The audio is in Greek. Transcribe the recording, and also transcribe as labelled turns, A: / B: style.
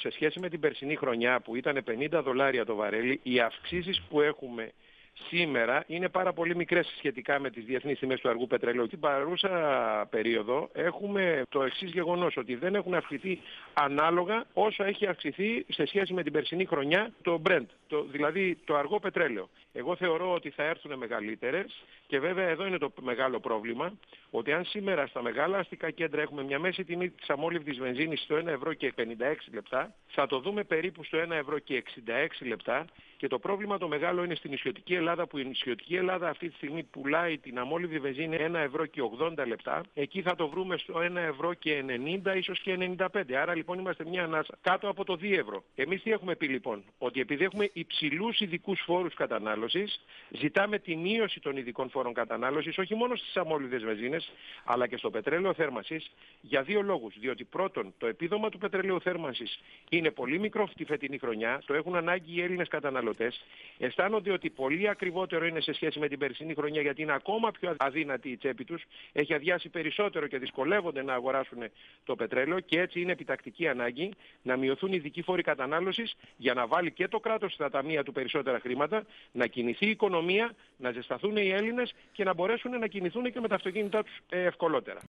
A: σε σχέση με την περσινή χρονιά που ήταν $50 το βαρέλι, οι αυξήσεις που έχουμε σήμερα είναι πάρα πολύ μικρές σχετικά με τις διεθνείς τιμές του αργού πετρελαίου. Την παρούσα περίοδο έχουμε το εξής γεγονός, ότι δεν έχουν αυξηθεί ανάλογα όσο έχει αυξηθεί σε σχέση με την περσινή χρονιά το Brent, δηλαδή το αργό πετρέλαιο. Εγώ θεωρώ ότι θα έρθουν μεγαλύτερες και βέβαια εδώ είναι το μεγάλο πρόβλημα, ότι αν σήμερα στα μεγάλα αστικά κέντρα έχουμε μια μέση τιμή της αμόλυβδης βενζίνης στο 1 ευρώ και 56 λεπτά, θα το δούμε περίπου στο 1 ευρώ και 66 λεπτά και το πρόβλημα το μεγάλο είναι στην νησιωτική Ελλάδα, που η νησιωτική Ελλάδα αυτή τη στιγμή πουλάει την αμόλυβδη βενζίνη 1 ευρώ και 80 λεπτά, εκεί θα το βρούμε στο 1 ευρώ και 90 ίσως και 95. Άρα λοιπόν είμαστε μια ανάσα κάτω από το 2 ευρώ. Εμείς τι έχουμε πει λοιπόν, ότι επειδή έχουμε υψηλούς ειδικούς φόρους κατανάλωσης, ζητάμε τη μείωση των ειδικών φόρων κατανάλωσης, όχι μόνο στις αμόλυβδες βενζίνες, αλλά και στο πετρέλαιο θέρμανσης, για δύο λόγους. Διότι πρώτον, το επίδομα του πετρελαίου θέρμανσης είναι πολύ μικρό τη φετινή χρονιά, το έχουν ανάγκη οι Έλληνες καταναλωτές, αισθάνονται ότι πολύ ακριβότερο είναι σε σχέση με την περσινή χρονιά, γιατί είναι ακόμα πιο αδύνατη η τσέπη τους, έχει αδειάσει περισσότερο και δυσκολεύονται να αγοράσουν το πετρέλαιο και έτσι είναι επιτακτική ανάγκη να μειωθούν οι ειδικοί φόροι κατανάλωσης για να βάλει και το κράτος στα ταμεία του περισσότερα χρήματα, να κινηθεί η οικονομία, να ζεσταθούν οι Έλληνες και να μπορέσουν να κινηθούν και με τα αυτοκίνητά τους ευκολότερα.